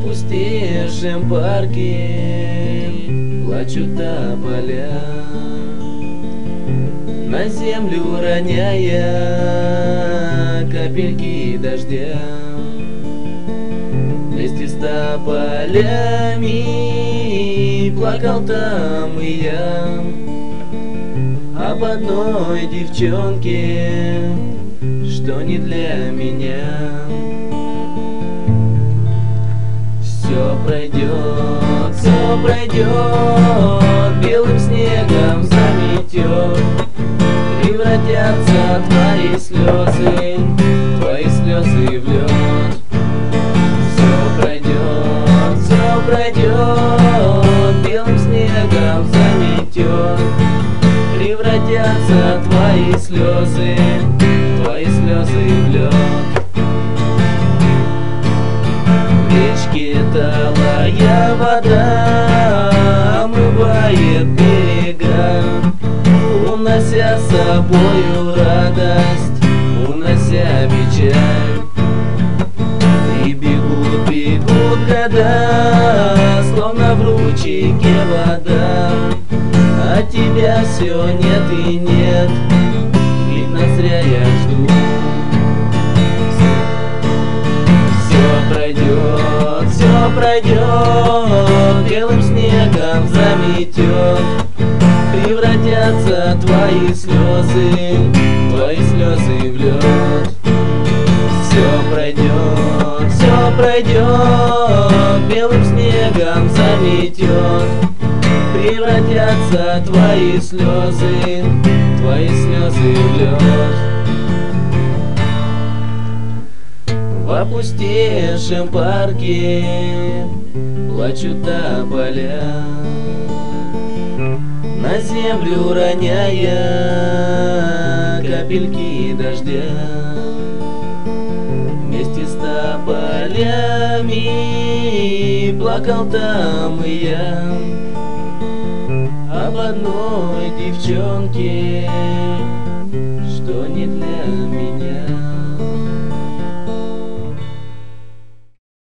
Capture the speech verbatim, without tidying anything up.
опустевшем парке плачут тополя, на землю роняя капельки дождя. Вместе с тополями плакал там и я об одной девчонке, что не для меня. Все пройдет, все пройдет, белым снегом заметет, превратятся твои слезы, твои слезы в лед. Все пройдет, все пройдет, белым снегом заметет, превратятся твои слезы, твои слезы в лед. В речке талая вода омывает берега, унося с собою радость, унося печаль. И бегут, бегут года, словно в ручейке вода, а тебя все нет и нет, видно, зря я жду. Все пройдет, все пройдет, белым снегом заметет, превратятся твои слезы, твои слезы в лед. Все пройдет, все пройдет, белым снегом заметет, превратятся твои слезы, твои слезы в лед. В опустевшем парке плачут тополя, на землю роняя капельки дождя. Вместе с тополями плакал там и я об одной девчонке, что не для меня.